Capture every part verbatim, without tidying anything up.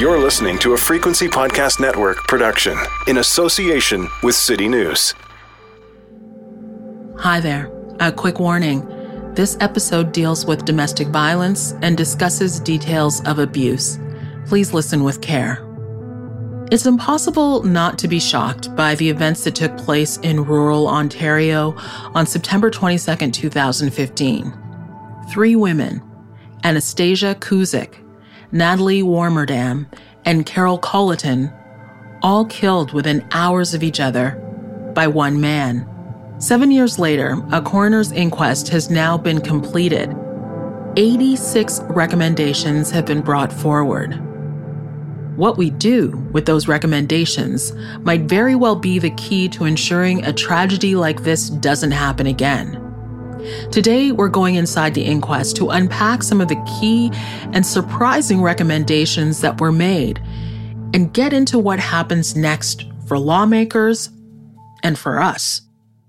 You're listening to a Frequency Podcast Network production in association with City News. Hi there. A quick warning. This episode deals with domestic violence and discusses details of abuse. Please listen with care. It's impossible not to be shocked by the events that took place in rural Ontario on September twenty-second, twenty fifteen. Three women, Anastasia Kuzyk, Natalie Warmerdam, and Carol Colleton, all killed within hours of each other by one man. Seven years later, a coroner's inquest has now been completed. eighty-six recommendations have been brought forward. What we do with those recommendations might very well be the key to ensuring a tragedy like this doesn't happen again. Today, we're going inside the inquest to unpack some of the key and surprising recommendations that were made and get into what happens next for lawmakers and for us.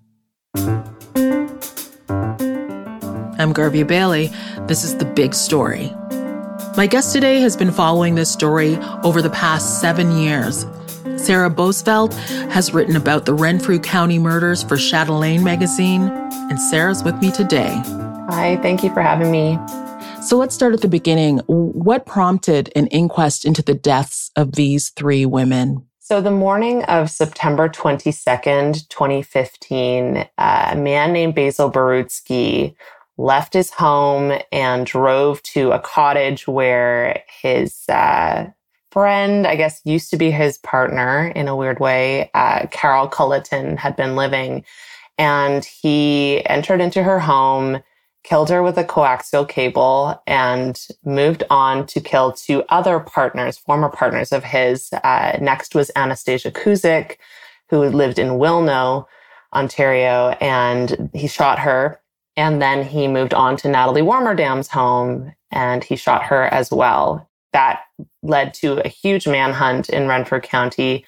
I'm Garvey Bailey. This is The Big Story. My guest today has been following this story over the past seven years. Sarah Boesveldt has written about the Renfrew County murders for Chatelaine magazine, and Sarah's with me today. Hi, thank you for having me. So let's start at the beginning. What prompted an inquest into the deaths of these three women? So the morning of September twenty-second, twenty fifteen, uh, a man named Basil Barutsky left his home and drove to a cottage where his uh, friend, I guess used to be his partner in a weird way, uh, Carol Colleton, had been living. And he entered into her home, killed her with a coaxial cable, and moved on to kill two other partners, former partners of his. Uh, next was Anastasia Kuzyk, who lived in Wilno, Ontario, and he shot her. And then he moved on to Natalie Warmerdam's home, and he shot her as well. That led to a huge manhunt in Renfrew County,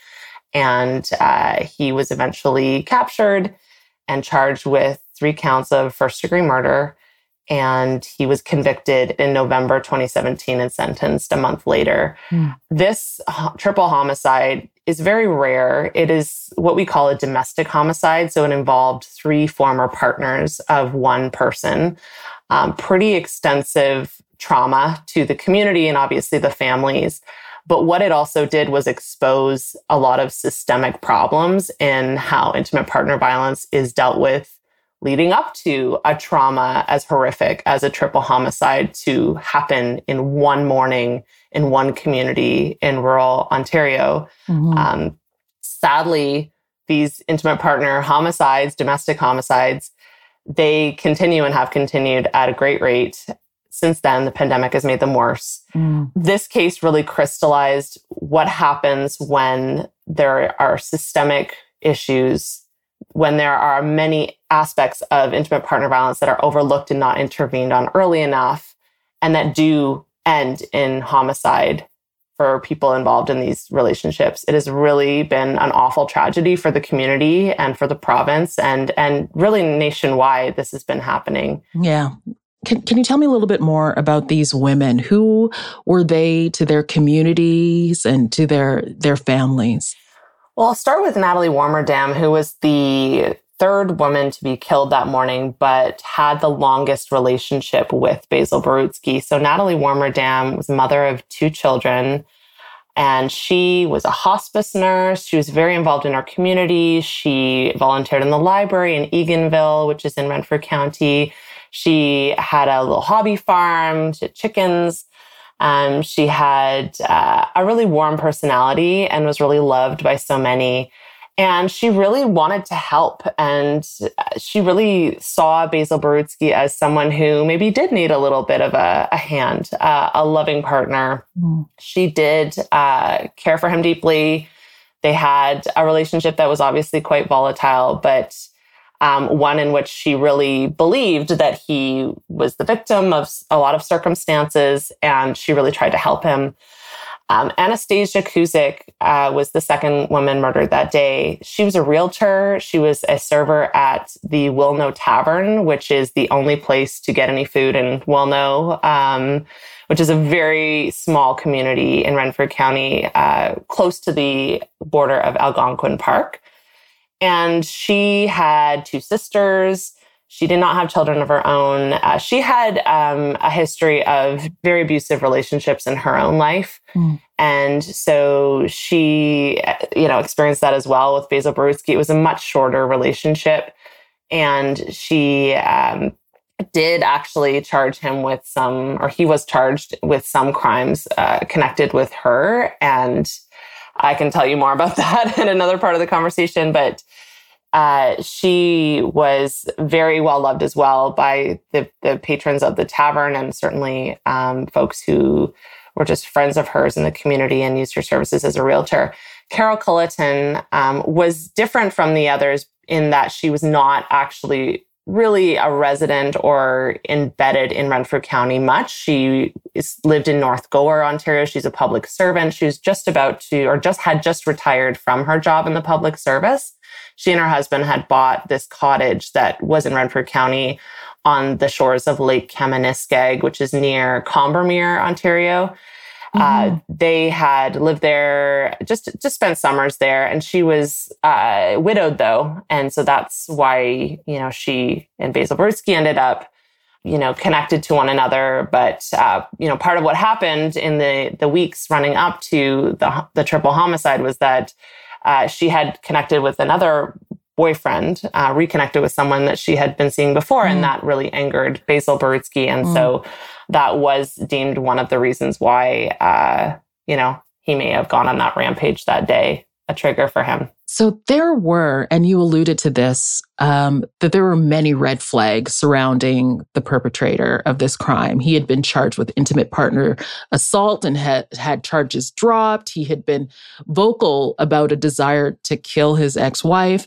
and uh, he was eventually captured and charged with three counts of first-degree murder, and he was convicted in November twenty seventeen and sentenced a month later. Mm. This ho- triple homicide is very rare. It is what we call a domestic homicide, so it involved three former partners of one person. Um, pretty extensive trauma to the community and obviously the families. But what it also did was expose a lot of systemic problems in how intimate partner violence is dealt with leading up to a trauma as horrific as a triple homicide to happen in one morning in one community in rural Ontario. Mm-hmm. Um, sadly, these intimate partner homicides, domestic homicides, they continue and have continued at a great rate. Since then, the pandemic has made them worse. Mm. This case really crystallized what happens when there are systemic issues, when there are many aspects of intimate partner violence that are overlooked and not intervened on early enough, and that do end in homicide for people involved in these relationships. It has really been an awful tragedy for the community and for the province, and, and really nationwide, this has been happening. Yeah. Can, can you tell me a little bit more about these women? Who were they to their communities and to their, their families? Well, I'll start with Natalie Warmerdam, who was the third woman to be killed that morning, but had the longest relationship with Basil Barutsky. So Natalie Warmerdam was the mother of two children, and she was a hospice nurse. She was very involved in our community. She volunteered in the library in Eganville, which is in Renfrew County. She had a little hobby farm, she had chickens. Um, she had uh, a really warm personality and was really loved by so many. And she really wanted to help. And she really saw Basil Barutsky as someone who maybe did need a little bit of a, a hand, uh, a loving partner. Mm. She did uh, care for him deeply. They had a relationship that was obviously quite volatile, but um, one in which she really believed that he was the victim of a lot of circumstances, and she really tried to help him. Um, Anastasia Kuzyk uh, was the second woman murdered that day. She was a realtor. She was a server at the Wilno Tavern, which is the only place to get any food in Wilno, um, which is a very small community in Renfrew County, uh, close to the border of Algonquin Park. And she had two sisters. She did not have children of her own. Uh, she had um, a history of very abusive relationships in her own life. Mm. And so she, you know, experienced that as well with Basil Barutsky. It was a much shorter relationship. And she um, did actually charge him with some, or he was charged with some crimes uh, connected with her. And I can tell you more about that in another part of the conversation. But Uh, she was very well loved as well by the, the patrons of the tavern, and certainly um, folks who were just friends of hers in the community and used her services as a realtor. Carol Culleton um, was different from the others in that she was not actually really a resident or embedded in Renfrew County much. She is, lived in North Gower, Ontario. She's a public servant. She was just about to, or just had just retired from her job in the public service. She and her husband had bought this cottage that was in Renfrew County on the shores of Lake Kaministkeg, which is near Combermere, Ontario. Mm-hmm. Uh, they had lived there, just, just spent summers there. And she was uh, widowed, though. And so that's why, you know, she and Basil Barutsky ended up, you know, connected to one another. But, uh, you know, part of what happened in the, the weeks running up to the, the triple homicide was that Uh, she had connected with another boyfriend, uh, reconnected with someone that she had been seeing before, mm. and that really angered Basil Barutsky. And mm. so that was deemed one of the reasons why, uh, you know, he may have gone on that rampage that day, a trigger for him. So there were, and you alluded to this, um, that there were many red flags surrounding the perpetrator of this crime. He had been charged with intimate partner assault and had had charges dropped. He had been vocal about a desire to kill his ex-wife.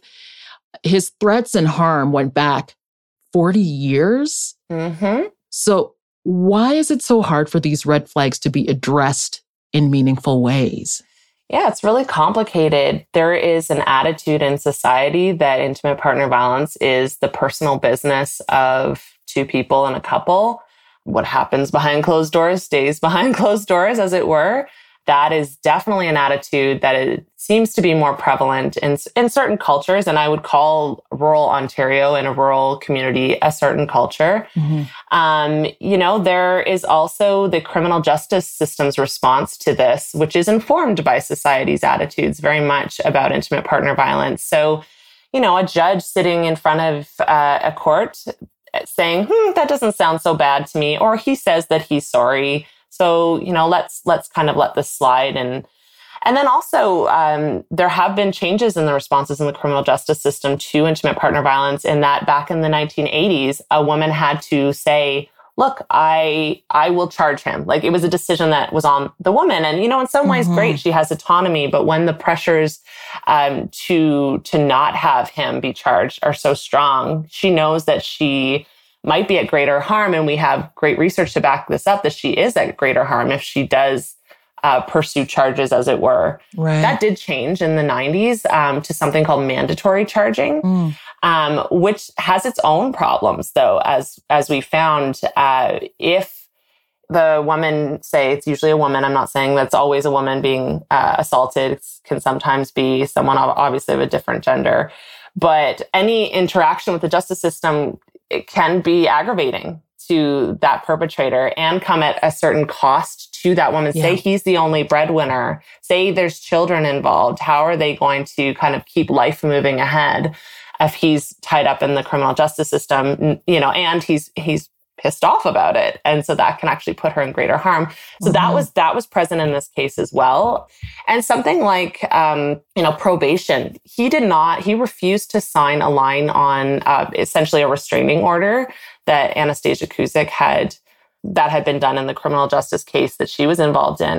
His threats and harm went back forty years. Mm-hmm. So why is it so hard for these red flags to be addressed in meaningful ways? Yeah, it's really complicated. There is an attitude in society that intimate partner violence is the personal business of two people in a couple. What happens behind closed doors stays behind closed doors, as it were. That is definitely an attitude that it seems to be more prevalent in, in certain cultures. And I would call rural Ontario and a rural community a certain culture. Mm-hmm. Um, you know, there is also the criminal justice system's response to this, which is informed by society's attitudes very much about intimate partner violence. So, you know, a judge sitting in front of uh, a court saying, hmm, that doesn't sound so bad to me, or he says that he's sorry. So, you know, let's let's kind of let this slide. And and then also, um, there have been changes in the responses in the criminal justice system to intimate partner violence, in that back in the nineteen eighties, a woman had to say, look, I I will charge him. Like, it was a decision that was on the woman. And, you know, in some ways, mm-hmm. great, she has autonomy. But when the pressures um, to to not have him be charged are so strong, she knows that she might be at greater harm. And we have great research to back this up, that she is at greater harm if she does uh, pursue charges, as it were. Right. That did change in the nineties um, to something called mandatory charging, mm. um, which has its own problems, though, as as we found. Uh, if the woman, say it's usually a woman, I'm not saying that's always a woman being uh, assaulted, it can sometimes be someone obviously of a different gender, but any interaction with the justice system, it can be aggravating to that perpetrator and come at a certain cost to that woman. Yeah. Say he's the only breadwinner. Say there's children involved. How are they going to kind of keep life moving ahead if he's tied up in the criminal justice system, you know, and he's he's pissed off about it. And so that can actually put her in greater harm. So mm-hmm. that was that was present in this case as well. And something like, um, you know, probation, he did not, he refused to sign a line on uh, essentially a restraining order that Anastasia Kuzyk had, that had been done in the criminal justice case that she was involved in.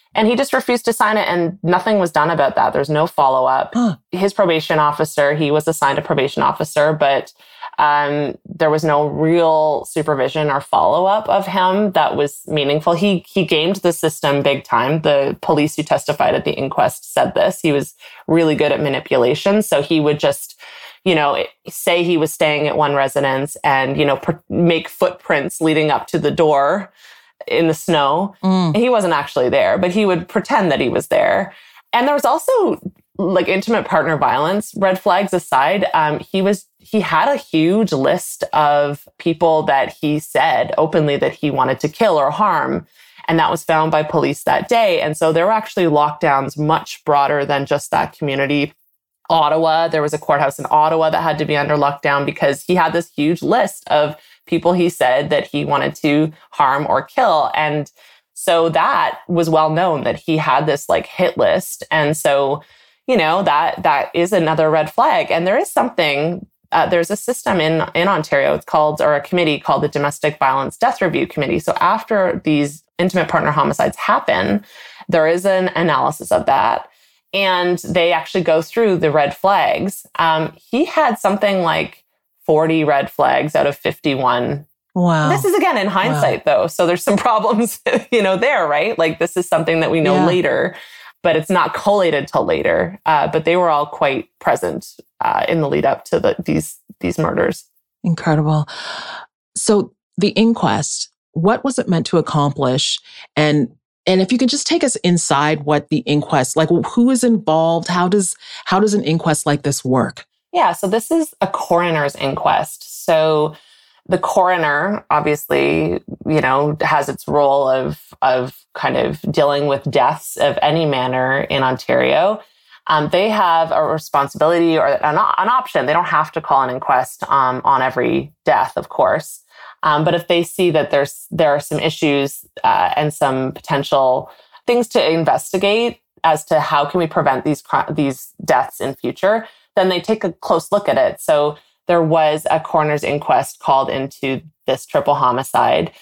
And he just refused to sign it, and nothing was done about that. There's no follow-up. Huh. His probation officer, he was assigned a probation officer, but um, there was no real supervision or follow-up of him that was meaningful. He he gamed the system big time. The police who testified at the inquest said this. He was really good at manipulation. So he would just, you know, say he was staying at one residence and, you know, pr- make footprints leading up to the door in the snow. Mm. He wasn't actually there, but he would pretend that he was there. And there was also like intimate partner violence, red flags aside. Um, he was, he had a huge list of people that he said openly that he wanted to kill or harm. And that was found by police that day. And so there were actually lockdowns much broader than just that community. Ottawa, there was a courthouse in Ottawa that had to be under lockdown because he had this huge list of people he said that he wanted to harm or kill. And so that was well known that he had this like hit list. And so, you know, that that is another red flag. And there is something, uh, there's a system in, in Ontario, it's called, or a committee called the Domestic Violence Death Review Committee. So after these intimate partner homicides happen, there is an analysis of that. And they actually go through the red flags. Um, he had something like forty red flags out of fifty-one. Wow. This is again in hindsight, wow. though. So there's some problems, you know, there, right? Like this is something that we know yeah. later, but it's not collated till later. Uh, but they were all quite present uh, in the lead up to the, these these murders. Incredible. So the inquest, what was it meant to accomplish? And And if you can just take us inside what the inquest, like who is involved? How does how does an inquest like this work? Yeah, so this is a coroner's inquest. So the coroner, obviously, you know, has its role of of kind of dealing with deaths of any manner in Ontario. Um, they have a responsibility or an, an option. They don't have to call an inquest um, on every death, of course. Um, but if they see that there's there are some issues uh, and some potential things to investigate as to how can we prevent these these deaths in future, then they take a close look at it. So there was a coroner's inquest called into this triple homicide.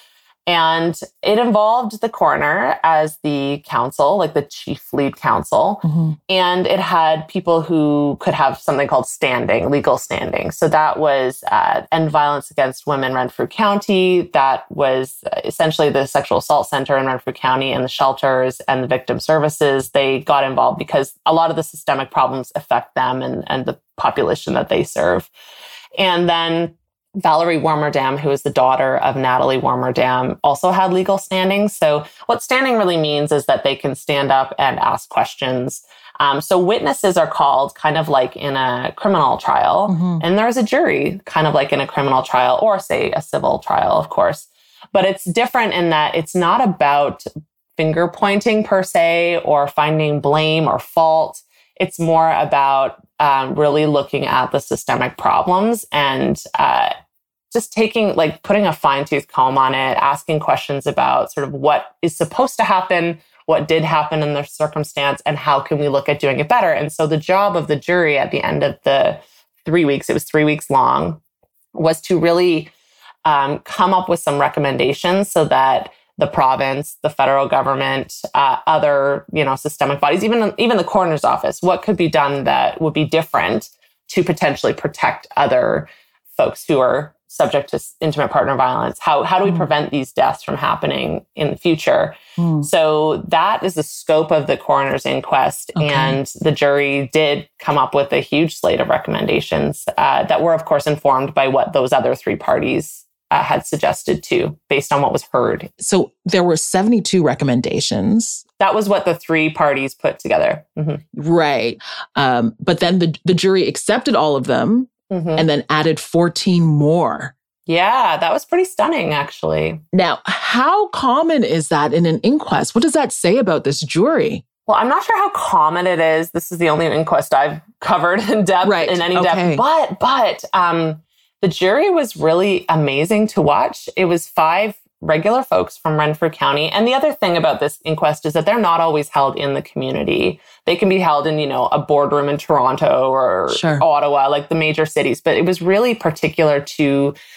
And it involved the coroner as the counsel, like the chief lead counsel. Mm-hmm. And it had people who could have something called standing, legal standing. So that was uh, End Violence Against Women Renfrew County. That was essentially the sexual assault center in Renfrew County and the shelters and the victim services. They got involved because a lot of the systemic problems affect them and, and the population that they serve. And then Valerie Warmerdam, who is the daughter of Natalie Warmerdam, also had legal standing. So what standing really means is that they can stand up and ask questions. Um, so witnesses are called kind of like in a criminal trial. Mm-hmm. And there's a jury kind of like in a criminal trial or say a civil trial, of course. But it's different in that it's not about finger pointing per se or finding blame or fault. It's more about um, really looking at the systemic problems and uh, just taking, like putting a fine tooth comb on it, asking questions about sort of what is supposed to happen, what did happen in the circumstance, and how can we look at doing it better. And so the job of the jury at the end of the three weeks, it was three weeks long, was to really um, come up with some recommendations so that the province, the federal government, uh, other, you know, systemic bodies, even, even the coroner's office, what could be done that would be different to potentially protect other folks who are subject to intimate partner violence? How, how do we prevent these deaths from happening in the future? Mm. So that is the scope of the coroner's inquest. Okay. And the jury did come up with a huge slate of recommendations uh, that were, of course, informed by what those other three parties Uh, had suggested too, based on what was heard. So there were seventy-two recommendations. That was what the three parties put together. Mm-hmm. Right. Um, but then the, the jury accepted all of them mm-hmm. and then added fourteen more. Yeah, that was pretty stunning, actually. Now, how common is that in an inquest? What does that say about this jury? Well, I'm not sure how common it is. This is the only inquest I've covered in depth, right. in any okay. depth. But, but, um, the jury was really amazing to watch. It was five regular folks from Renfrew County. And the other thing about this inquest is that they're not always held in the community. They can be held in, you know, a boardroom in Toronto or sure. Ottawa, like the major cities. But it was really particular to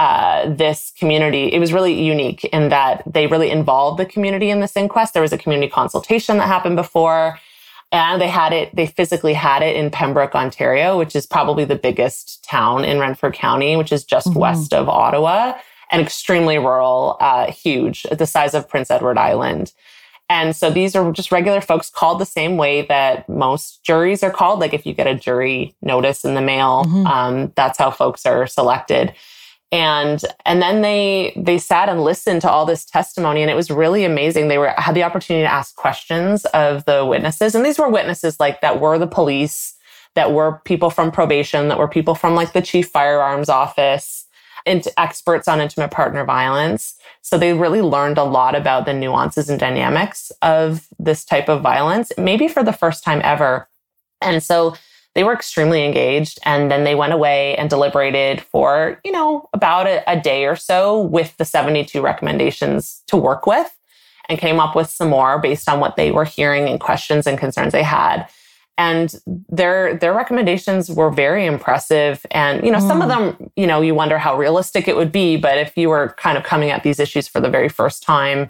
uh, this community. It was really unique in that they really involved the community in this inquest. There was a community consultation that happened before, and they had it, they physically had it in Pembroke, Ontario, which is probably the biggest town in Renfrew County, which is just mm-hmm. west of Ottawa, and extremely rural, uh, huge, the size of Prince Edward Island. And so these are just regular folks called the same way that most juries are called. Like if you get a jury notice in the mail, mm-hmm. um, that's how folks are selected. And and then they they sat and listened to all this testimony, and it was really amazing. They were had the opportunity to ask questions of the witnesses, and these were witnesses like that were the police, that were people from probation, that were people from like the chief firearms office, and experts on intimate partner violence. So they really learned a lot about the nuances and dynamics of this type of violence, maybe for the first time ever. And so they were extremely engaged. And then they went away and deliberated for, you know, about a, a day or so with the seventy-two recommendations to work with, and came up with some more based on what they were hearing and questions and concerns they had. And their their recommendations were very impressive. And, you know, mm. some of them, you know, you wonder how realistic it would be. But if you were kind of coming at these issues for the very first time,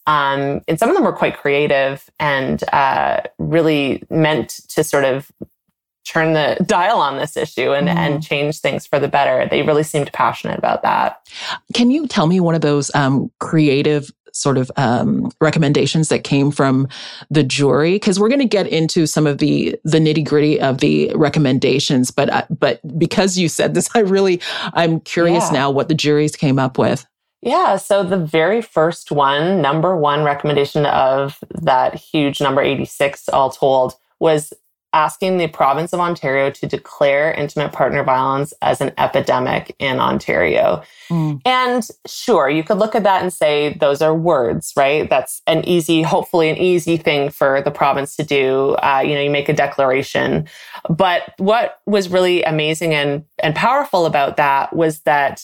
um, and some of them were quite creative and uh, really meant to sort of turn the dial on this issue and, mm. and change things for the better. They really seemed passionate about that. Can you tell me one of those um, creative sort of um, recommendations that came from the jury? Because we're going to get into some of the the nitty gritty of the recommendations, but uh, but because you said this, I really I'm curious yeah. now what the juries came up with. Yeah, so the very first one, number one recommendation of that huge number eighty-six, all told, was asking the province of Ontario to declare intimate partner violence as an epidemic in Ontario. Mm. And sure, you could look at that and say, those are words, right? That's an easy, hopefully an easy thing for the province to do. Uh, you know, you make a declaration. But what was really amazing and, and powerful about that was that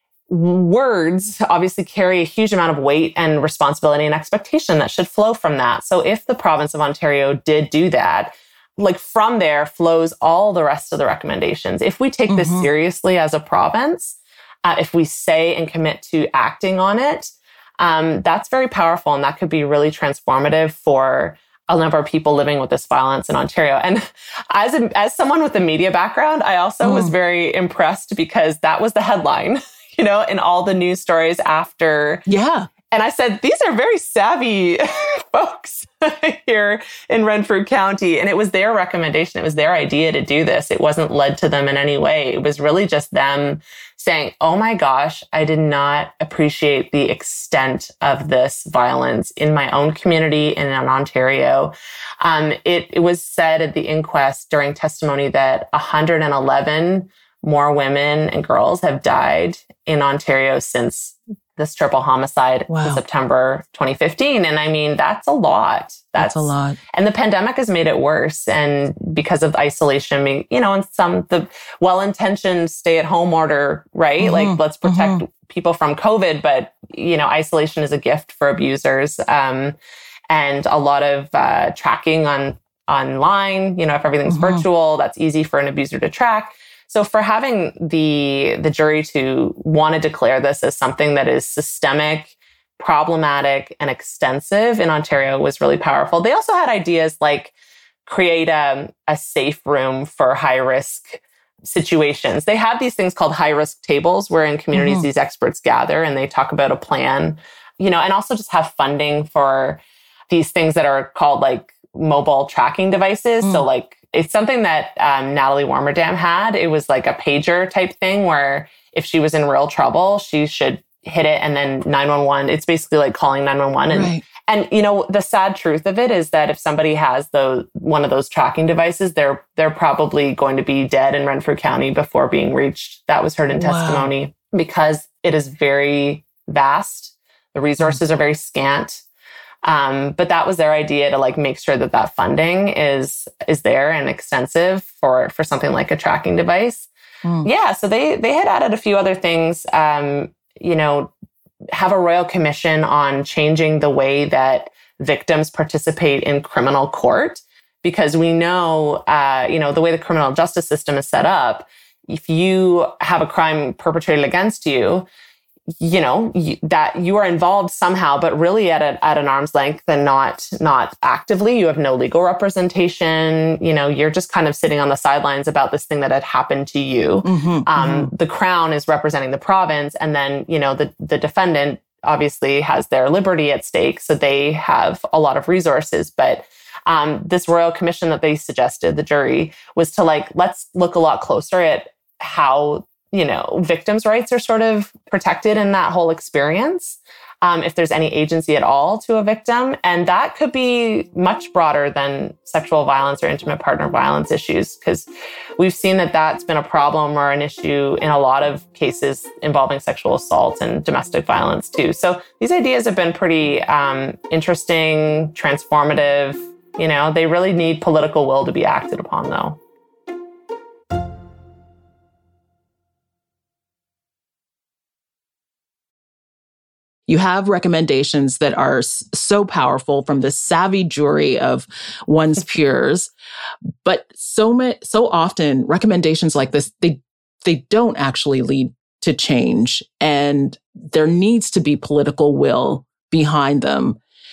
words obviously carry a huge amount of weight and responsibility and expectation that should flow from that. So if the province of Ontario did do that, like from there flows all the rest of the recommendations. If we take mm-hmm. this seriously as a province, uh, if we say and commit to acting on it, um, that's very powerful. And that could be really transformative for a number of people living with this violence in Ontario. And as a, as someone with a media background, I also mm. was very impressed because that was the headline, you know, in all the news stories after. Yeah. And I said, these are very savvy folks here in Renfrew County. And it was their recommendation. It was their idea to do this. It wasn't led to them in any way. It was really just them saying, oh my gosh, I did not appreciate the extent of this violence in my own community and in Ontario. Um, it, it was said at the inquest during testimony that one hundred eleven more women and girls have died in Ontario since this triple homicide wow. in September twenty fifteen. And I mean, that's a lot. That's, that's a lot. And the pandemic has made it worse. And because of isolation, you know, and some, the well-intentioned stay-at-home order, right? Mm-hmm. Like, let's protect mm-hmm. people from COVID. But, you know, isolation is a gift for abusers. Um, and a lot of uh, tracking on online, you know, if everything's mm-hmm. virtual, that's easy for an abuser to track. So for having the the jury to want to declare this as something that is systemic, problematic, and extensive in Ontario was really powerful. They also had ideas like create a, a safe room for high-risk situations. They have these things called high-risk tables where in communities mm-hmm. these experts gather and they talk about a plan, you know, and also just have funding for these things that are called like mobile tracking devices. Mm. So like, it's something that um, Natalie Warmerdam had. It was like a pager type thing where if she was in real trouble, she should hit it and then nine one one. It's basically like calling nine one one. And, right. and you know, the sad truth of it is that if somebody has the one of those tracking devices, they're they're probably going to be dead in Renfrew County before being reached. That was heard in wow. testimony because it is very vast. The resources mm. are very scant. Um, but that was their idea to like make sure that that funding is is there and extensive for for something like a tracking device. Mm. Yeah, so they they had added a few other things. Um, you know, have a royal commission on changing the way that victims participate in criminal court, because we know, uh, you know, the way the criminal justice system is set up. if you have a crime perpetrated against you, you know, you, that you are involved somehow, but really at a, at an arm's length and not, not actively. You have no legal representation. You know, you're just kind of sitting on the sidelines about this thing that had happened to you. Mm-hmm, um, mm-hmm. The Crown is representing the province. And then, you know, the, the defendant obviously has their liberty at stake. So they have a lot of resources. But um, this royal commission that they suggested, the jury, was to like, let's look a lot closer at how, you know, victims' rights are sort of protected in that whole experience, um, if there's any agency at all to a victim. And that could be much broader than sexual violence or intimate partner violence issues, because we've seen that that's been a problem or an issue in a lot of cases involving sexual assault and domestic violence too. So these ideas have been pretty um, interesting, transformative. You know, they really need political will to be acted upon, though. You have recommendations that are so powerful from the savvy jury of one's peers, but so much, so often recommendations like this, they they don't actually lead to change, and there needs to be political will behind them.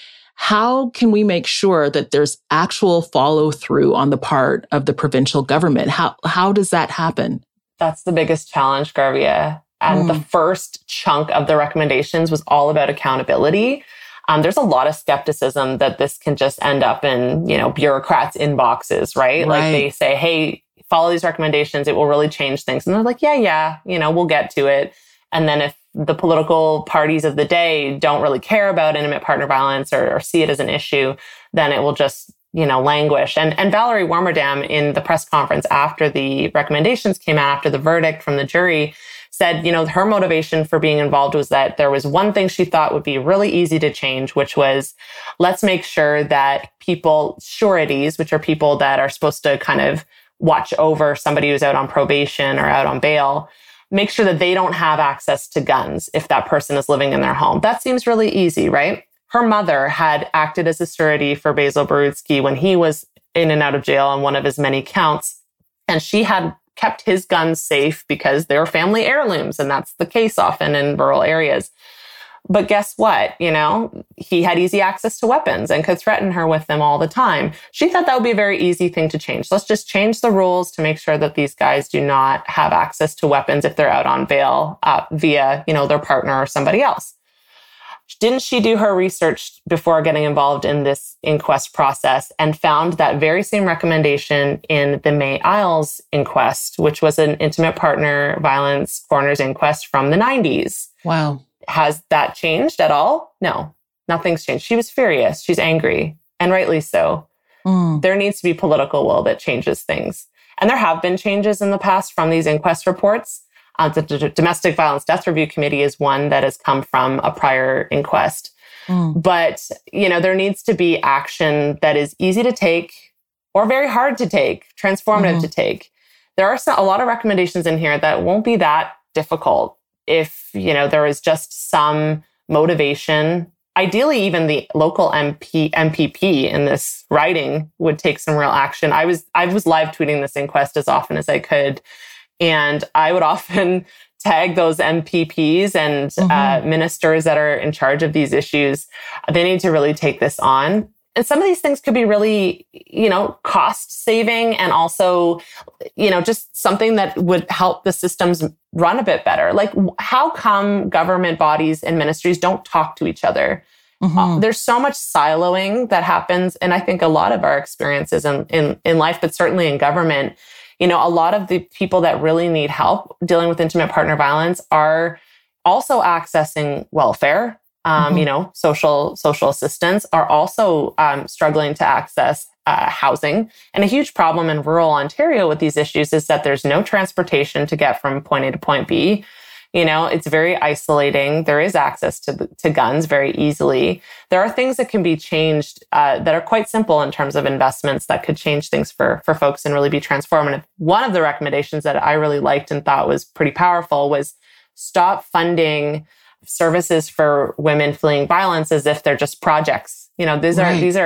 How can we make sure that there's actual follow through on the part of the provincial government? How how does that happen? That's the biggest challenge, Garvia. And mm. the first chunk of the recommendations was all about accountability. Um, there's a lot of skepticism that this can just end up in, you know, bureaucrats' inboxes, right? right? Like they say, hey, follow these recommendations, it will really change things. And they're like, yeah, yeah, you know, we'll get to it. And then if the political parties of the day don't really care about intimate partner violence or, or see it as an issue, then it will just, you know, languish. And, and Valerie Warmerdam, in the press conference after the recommendations came out, after the verdict from the jury, said, you know, her motivation for being involved was that there was one thing she thought would be really easy to change, which was, let's make sure that people, sureties, which are people that are supposed to kind of watch over somebody who's out on probation or out on bail, make sure that they don't have access to guns if that person is living in their home. That seems really easy, right? Her mother had acted as a surety for Basil Barutsky when he was in and out of jail on one of his many counts. And she had kept his guns safe because they're family heirlooms. And that's the case often in rural areas. But guess what? You know, he had easy access to weapons and could threaten her with them all the time. She thought that would be a very easy thing to change. Let's just change the rules to make sure that these guys do not have access to weapons if they're out on bail uh, via, you know, their partner or somebody else. Didn't she do her research before getting involved in this inquest process and found that very same recommendation in the May Isles inquest, which was an intimate partner violence coroner's inquest from the nineties? Wow. Has that changed at all? No, nothing's changed. She was furious. She's angry, and rightly so. Mm. There needs to be political will that changes things. And there have been changes in the past from these inquest reports. Uh, the D- Domestic Violence Death Review Committee is one that has come from a prior inquest. Mm. But, you know, there needs to be action that is easy to take or very hard to take, transformative mm-hmm. to take. There are some, a lot of recommendations in here that won't be that difficult if, you know, there is just some motivation. Ideally, even the local M P, M P P in this riding would take some real action. I was I was live tweeting this inquest as often as I could. And I would often tag those M P Ps and mm-hmm. uh, ministers that are in charge of these issues. They need to really take this on. And some of these things could be really, you know, cost saving and also, you know, just something that would help the systems run a bit better. Like, how come government bodies and ministries don't talk to each other? Mm-hmm. Uh, there's so much siloing that happens. And I think a lot of our experiences in, in, in life, but certainly in government, you know, a lot of the people that really need help dealing with intimate partner violence are also accessing welfare, um, mm-hmm. you know, social social assistance, are also um, struggling to access uh, housing. And a huge problem in rural Ontario with these issues is that there's no transportation to get from point A to point B. You know, it's very isolating. There is access to to guns very easily. There are things that can be changed uh, that are quite simple in terms of investments that could change things for, for folks and really be transformative. One of the recommendations that I really liked and thought was pretty powerful was stop funding services for women fleeing violence as if they're just projects. You know, these right. are these are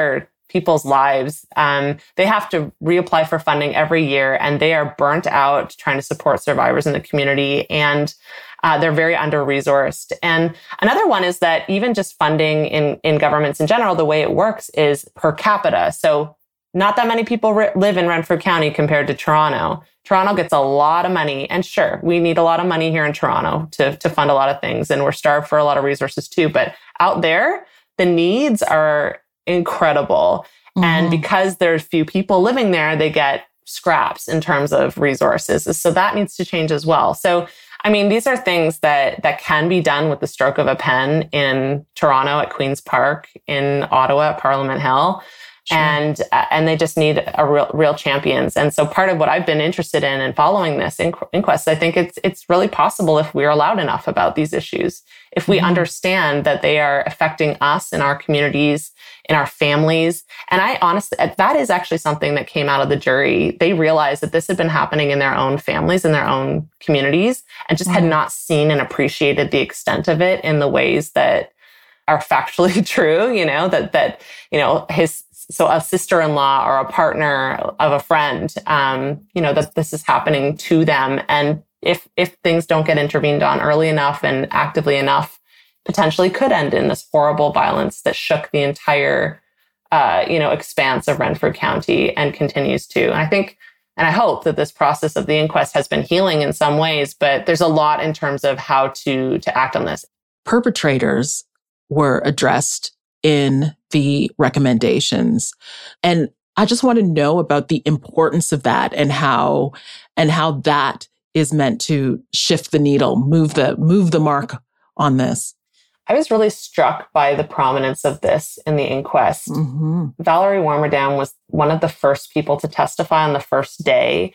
people's lives. Um, they have to reapply for funding every year, and they are burnt out trying to support survivors in the community. And uh, they're very under-resourced. And another one is that even just funding in, in governments in general, the way it works is per capita. So not that many people ri- live in Renfrew County compared to Toronto. Toronto gets a lot of money. And sure, we need a lot of money here in Toronto to, to fund a lot of things. And we're starved for a lot of resources too. But out there, the needs are incredible. Mm-hmm. And because there's few people living there, they get scraps in terms of resources. So that needs to change as well. So, I mean, these are things that that can be done with the stroke of a pen in Toronto at Queen's Park, in Ottawa at Parliament Hill. Sure. And uh, and they just need a real real champions. And so part of what I've been interested in and following this inqu- inquest, I think it's it's really possible if we're allowed enough about these issues, if we mm-hmm. understand that they are affecting us in our communities, in our families. And I honestly, that is actually something that came out of the jury. They realized that this had been happening in their own families, in their own communities, and just mm-hmm. had not seen and appreciated the extent of it in the ways that are factually true, you know, that, that, you know, his, so a sister-in-law or a partner of a friend, um, you know, that this is happening to them. And if, if things don't get intervened on early enough and actively enough, potentially could end in this horrible violence that shook the entire, uh, you know, expanse of Renfrew County and continues to. And I think, and I hope that this process of the inquest has been healing in some ways, but there's a lot in terms of how to, to act on this. Perpetrators were addressed in the recommendations. And I just want to know about the importance of that and how, and how that is meant to shift the needle, move the, move the mark on this. I was really struck by the prominence of this in the inquest. Mm-hmm. Valerie Warmerdam was one of the first people to testify on the first day.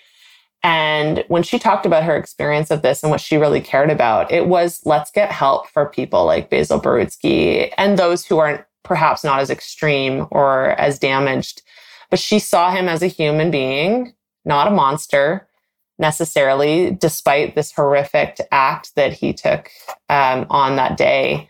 And when she talked about her experience of this and what she really cared about, it was, let's get help for people like Basil Barutsky and those who are perhaps not as extreme or as damaged. But she saw him as a human being, not a monster necessarily, despite this horrific act that he took um, on that day.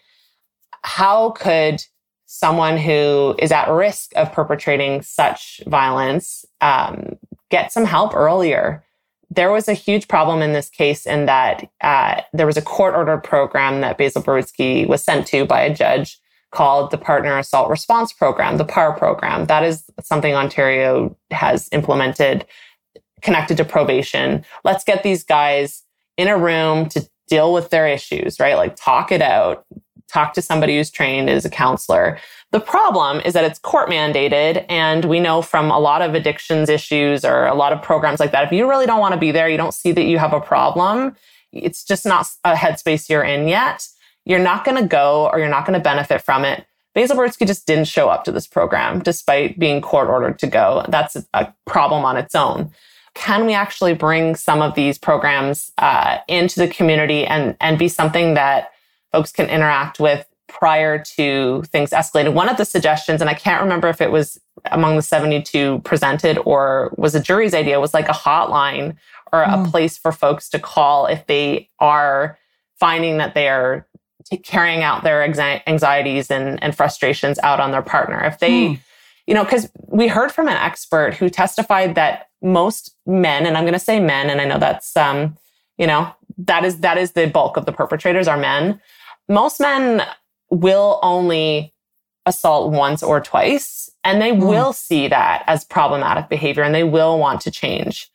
How could someone who is at risk of perpetrating such violence um, get some help earlier? There was a huge problem in this case in that uh, there was a court-ordered program that Basil Barutsky was sent to by a judge called the Partner Assault Response Program, the P A R program. That is something Ontario has implemented, connected to probation. Let's get these guys in a room to deal with their issues, right? Like talk it out, talk to somebody who's trained as a counselor. The problem is that it's court mandated. And we know from a lot of addictions issues or a lot of programs like that, if you really don't want to be there, you don't see that you have a problem, it's just not a headspace you're in yet. You're not going to go or you're not going to benefit from it. Basil Barutsky just didn't show up to this program despite being court ordered to go. That's a problem on its own. Can we actually bring some of these programs uh, into the community and, and be something that folks can interact with prior to things escalating? One of the suggestions, and I can't remember if it was among the seventy-two presented or was a jury's idea, was like a hotline or mm. a place for folks to call if they are finding that they are carrying out their anxieties and, and frustrations out on their partner. If they, mm. you know, because we heard from an expert who testified that most men, and I'm going to say men, and I know that's, um, you know, that is that is the bulk of the perpetrators are men. Most men will only assault once or twice, and they mm. will see that as problematic behavior, and they will want to change.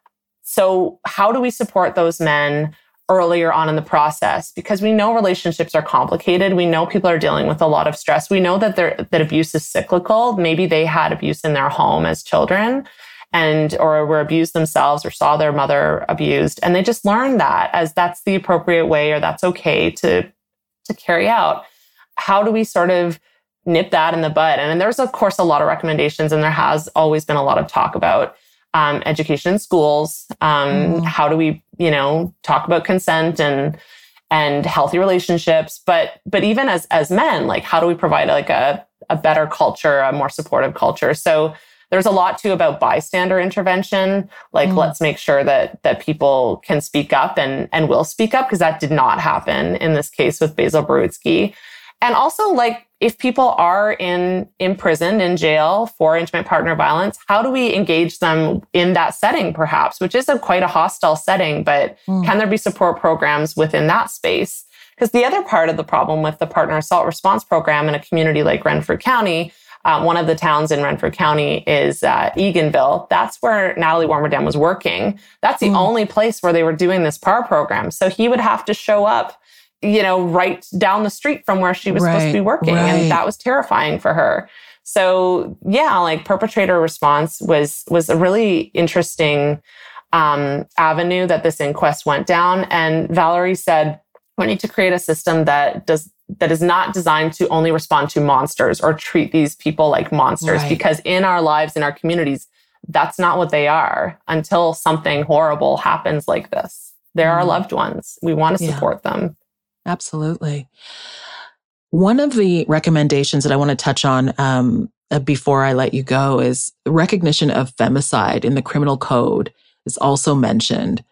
So how do we support those men earlier on in the process? Because we know relationships are complicated. We know people are dealing with a lot of stress. We know that that abuse is cyclical. Maybe they had abuse in their home as children and or were abused themselves or saw their mother abused. And they just learned that as that's the appropriate way or that's okay to, to carry out. How do we sort of nip that in the bud? And, and there's, of course, a lot of recommendations, and there has always been a lot of talk about Um, education in schools. Um, mm. How do we, you know, talk about consent and and healthy relationships? But but even as as men, like how do we provide like a a better culture, a more supportive culture? So there's a lot too about bystander intervention. Like mm. let's make sure that that people can speak up and and will speak up, because that did not happen in this case with Basil Barutsky. And also, like, if people are in imprisoned in jail for intimate partner violence, how do we engage them in that setting, perhaps, which is a quite a hostile setting, but mm. can there be support programs within that space? Because the other part of the problem with the partner assault response program in a community like Renfrew County, uh, one of the towns in Renfrew County is uh, Eganville. That's where Natalie Warmerdam was working. That's the mm. only place where they were doing this P A R program. So he would have to show up, you know, right down the street from where she was right, supposed to be working. Right. And that was terrifying for her. So yeah, like perpetrator response was, was a really interesting um, avenue that this inquest went down. And Valerie said, we need to create a system that does, that is not designed to only respond to monsters or treat these people like monsters, right. because in our lives, in our communities, that's not what they are until something horrible happens like this. They're mm. our loved ones. We want to support yeah. them. Absolutely. One of the recommendations that I want to touch on um, before I let you go is recognition of femicide in the criminal code is also mentioned.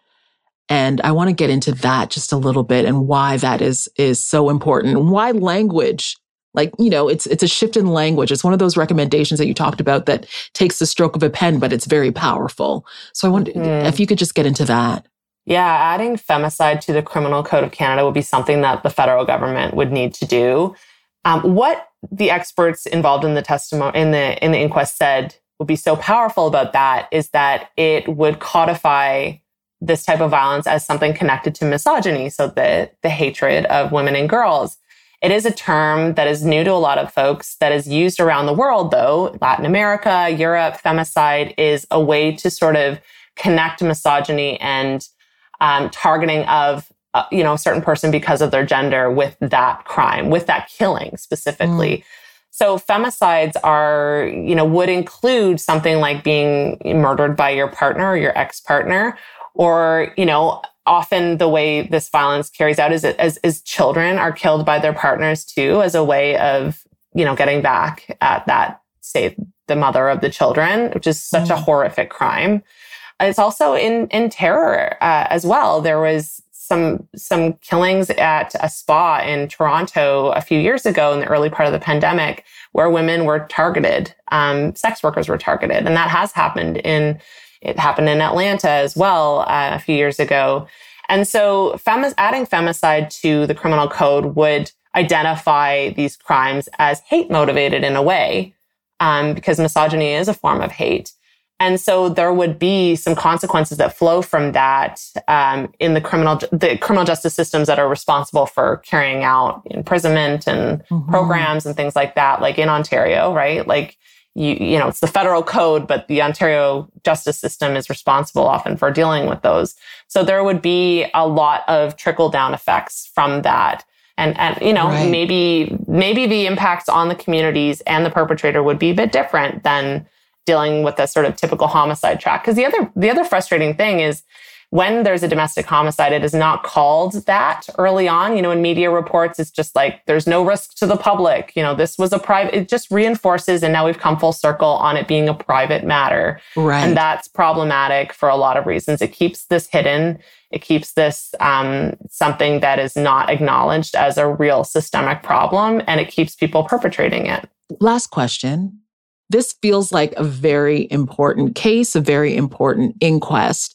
And I want to get into that just a little bit and why that is is so important and why language, like, you know, it's it's a shift in language. It's one of those recommendations that you talked about that takes the stroke of a pen, but it's very powerful. So I wonder mm. if you could just get into that. Yeah, adding femicide to the Criminal Code of Canada would be something that the federal government would need to do. Um, what the experts involved in the testimony in the in the inquest said would be so powerful about that is that it would codify this type of violence as something connected to misogyny, so the the hatred of women and girls. It is a term that is new to a lot of folks that is used around the world, though. Latin America, Europe, femicide is a way to sort of connect misogyny and Um, targeting of, uh, you know, a certain person because of their gender with that crime, with that killing specifically. Mm. So femicides are, you know, would include something like being murdered by your partner or your ex-partner, or, you know, often the way this violence carries out is as, as children are killed by their partners too, as a way of, you know, getting back at that, say, the mother of the children, which is such mm. a horrific crime. It's also in, in terror uh, as well. There was some some killings at a spa in Toronto a few years ago in the early part of the pandemic where women were targeted, um, sex workers were targeted. And that has happened in, it happened in Atlanta as well uh, a few years ago. And so femi- adding femicide to the criminal code would identify these crimes as hate motivated in a way, um, because misogyny is a form of hate. And so there would be some consequences that flow from that um, in the criminal the criminal justice systems that are responsible for carrying out imprisonment and mm-hmm. programs and things like that, like in Ontario, right? Like, you you know, it's the federal code, but the Ontario justice system is responsible often for dealing with those. So there would be a lot of trickle-down effects from that. And, and you know, right. maybe maybe the impacts on the communities and the perpetrator would be a bit different than dealing with a sort of typical homicide track. Because the other the other frustrating thing is when there's a domestic homicide, it is not called that early on. You know, in media reports, it's just like, there's no risk to the public. You know, this was a private, it just reinforces, and now we've come full circle on it being a private matter. Right. And that's problematic for a lot of reasons. It keeps this hidden. It keeps this um, something that is not acknowledged as a real systemic problem, and it keeps people perpetrating it. Last question. This feels like a very important case, a very important inquest.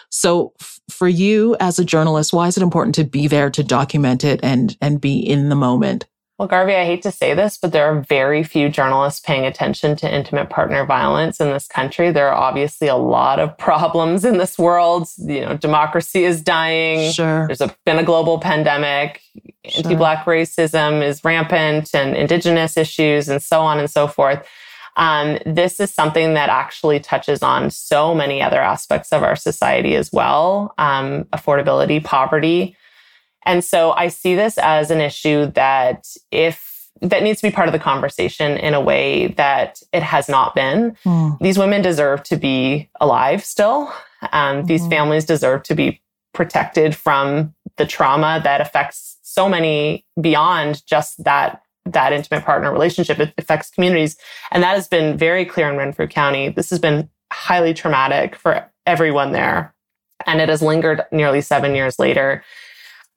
So f- for you as a journalist, why is it important to be there to document it and, and be in the moment? Well, Garvey, I hate to say this, but there are very few journalists paying attention to intimate partner violence in this country. There are obviously a lot of problems in this world. You know, democracy is dying. Sure. There's a, been a global pandemic. Sure. Anti-Black racism is rampant, and Indigenous issues, and so on and so forth. Um, this is something that actually touches on so many other aspects of our society as well. Um, affordability, poverty. And so I see this as an issue that if that needs to be part of the conversation in a way that it has not been. Mm. These women deserve to be alive still. Um, mm-hmm. These families deserve to be protected from the trauma that affects so many beyond just that that intimate partner relationship. It affects communities. And that has been very clear in Renfrew County. This has been highly traumatic for everyone there. And it has lingered nearly seven years later.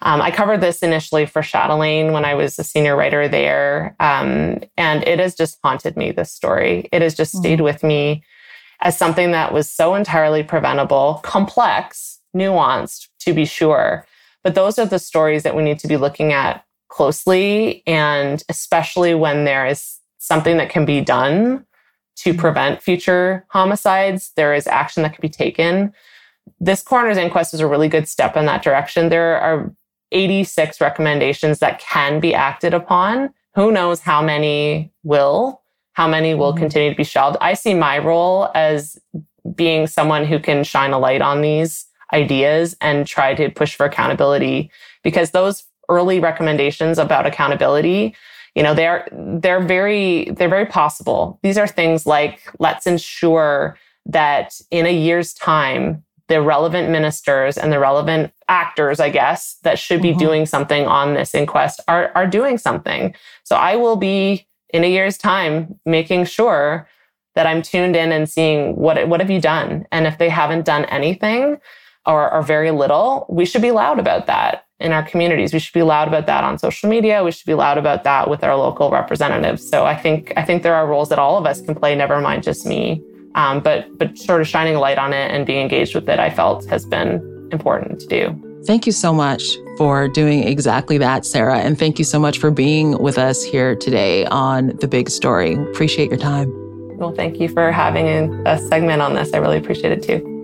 Um, I covered this initially for Chatelaine when I was a senior writer there. Um, and it has just haunted me, this story. It has just stayed mm-hmm. with me as something that was so entirely preventable, complex, nuanced, to be sure. But those are the stories that we need to be looking at closely, and especially when there is something that can be done to prevent future homicides, there is action that can be taken. This coroner's inquest is a really good step in that direction. There are eighty-six recommendations that can be acted upon. Who knows how many will, how many will mm-hmm. continue to be shelved. I see my role as being someone who can shine a light on these ideas and try to push for accountability, because those early recommendations about accountability, you know, they're, they're very, they're very possible. These are things like, let's ensure that in a year's time, the relevant ministers and the relevant actors, I guess, that should be mm-hmm. doing something on this inquest are, are doing something. So I will be, in a year's time, making sure that I'm tuned in and seeing what, what have you done? And if they haven't done anything or, or very little, we should be loud about that in our communities. We should be loud about that on social media. We should be loud about that with our local representatives. So I think, I think there are roles that all of us can play, never mind just me. Um, but but sort of shining a light on it and being engaged with it, I felt has been important to do. Thank you so much for doing exactly that, Sarah. And thank you so much for being with us here today on The Big Story. Appreciate your time. Well, thank you for having a, a segment on this. I really appreciate it too.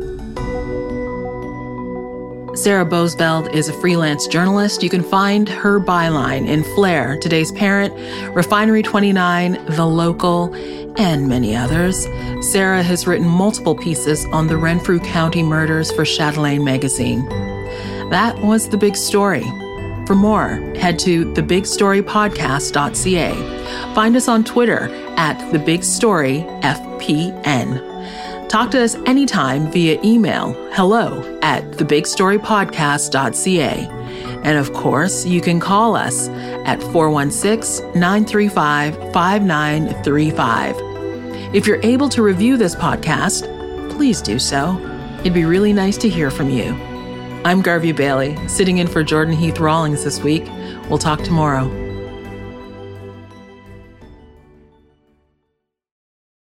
Sarah Boesveld is a freelance journalist. You can find her byline in Flair, Today's Parent, Refinery twenty-nine, The Local, and many others. Sarah has written multiple pieces on the Renfrew County murders for Chatelaine magazine. That was The Big Story. For more, head to the big story podcast dot c a. Find us on Twitter at the big story F P N. Talk to us anytime via email, hello at the big story podcast dot c a. And of course, you can call us at four one six, nine three five, five nine three five. If you're able to review this podcast, please do so. It'd be really nice to hear from you. I'm Garvey Bailey, sitting in for Jordan Heath Rawlings this week. We'll talk tomorrow.